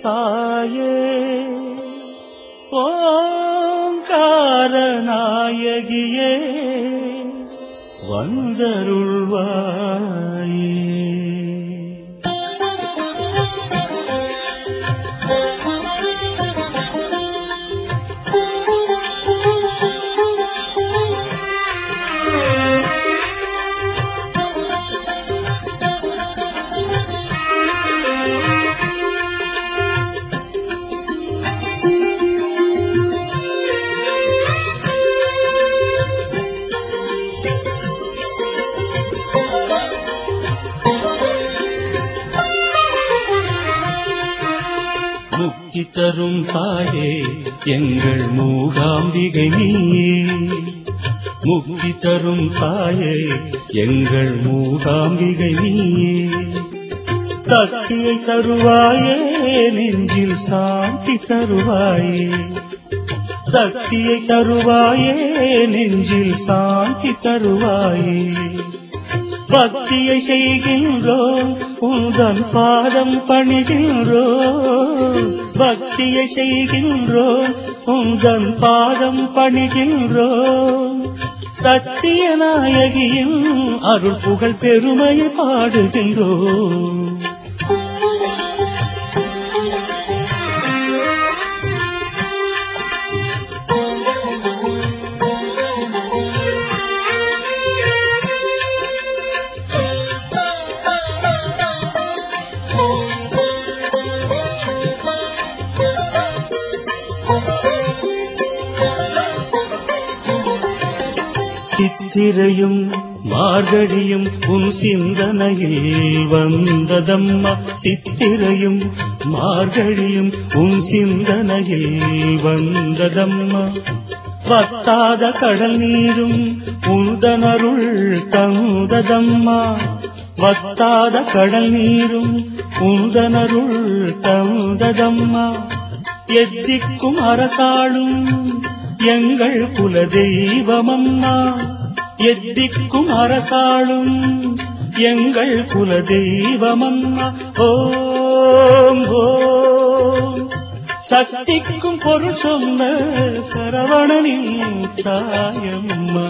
தாயே ஓங்கார நாயகியே வந்தருள்வாயே. முக்தி தரும் தாயே எங்கள் மூகாம்பிகை நீயே, முக்தி தரும் தாயே எங்கள் மூகாம்பிகை நீயே. சக்தியை தருவாயே நெஞ்சில் சாந்தி தருவாயே, சக்தியை தருவாயே நெஞ்சில் சாந்தி தருவாயே. பக்தியை செய்கின்றோம் உந்தன் பாதம் பணிகின்றோம், பக்தியை செய்கின்றோம் உந்தன் பாதம் பணிகின்றோம். சத்திய நாயகியின் அருள் புகழ் பெருமையை பாடுகின்றோம். சித்திரையும் மார்கழியும் உன் சிந்தனையில் வந்ததம்மா, சித்திரையும் மார்கழியும் உன் சிந்தனையில் வந்ததம்மா. வத்தாத கடல் நீரும் உந்தனருள் தந்ததம்மா, வத்தாத கடல் நீரும் உந்தனருள் தந்ததம்மா. எத்திக்கும் அரசாளும் எங்கள் குல தெய்வமம்மா, எத்திக்கும் அரசாளும் எங்கள் குல தெய்வமம்மா. ஓம் ஓம் சக்திக்கும் பொருள் சொன்ன சரவணனின் தாயம்மா.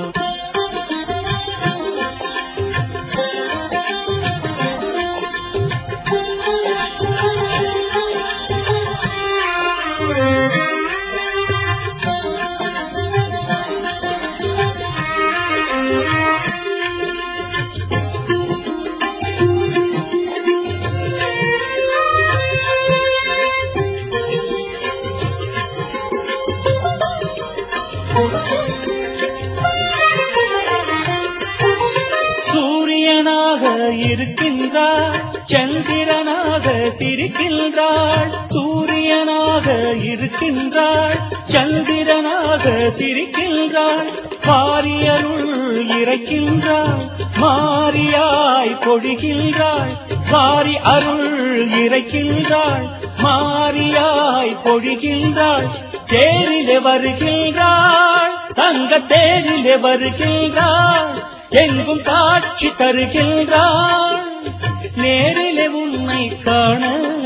சூரியனாக இருக்கின்றாள் சந்திரனாக சிரிக்கின்றாள், சூரியனாக இருக்கின்றாள் சந்திரனாக சிரிக்கின்றாள். மாரியருள் இறைக்கின்றாள் மாரியாய் பொழிகின்றாள், மாரி அருள் இறைக்கின்றாள் மாரியாய் பொழிகின்றாள். தேரிலே வருகின்றாள் தங்க தேரிலே வருகின்றாள், எங்கும் காட்சி தருகின்றாள். நேரிலே உன்னை காண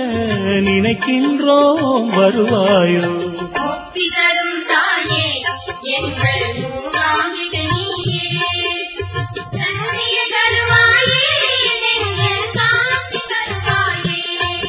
நினைக்கின்றோம் வருவாயோ. முக்தி தரும் தாயே எங்கள் மூகாம்பிகை நீயே, சத்திய தருவாயே எங்கள் சாந்தி தருவாயே.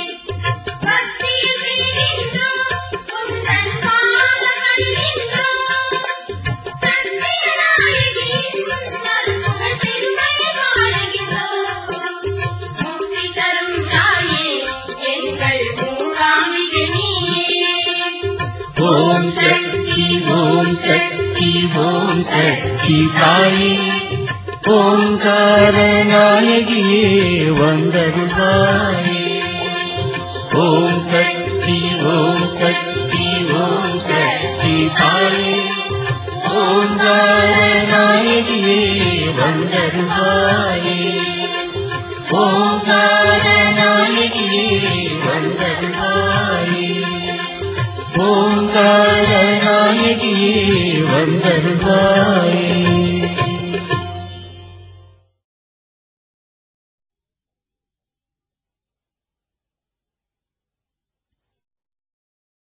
பக்தியை செய்கின்றோம் உந்தன் பாதம் பணிகின்றோம், சத்திய நாயகியின் அருள் புகழ் பெருமையை பாடுகின்றோம். முக்தி தரும் தாயே எங்கள் மூகாம்பிகை நீயே. ஓம் சக்தி ஓம் சக்தி ஓம் சக்தி தாயே ஓங்கார நாயகியே வந்தருள்வாயே. ஓம் சக்தி ஓம் சக்தி ஓம் சக்தி தாயே ஓங்கார நாயகியே வந்தருள்வாயே. ஓங்கார நாயகியே வந்தருள்வாயே, ஓங்கார நாயகியே வந்தருள்வாயே.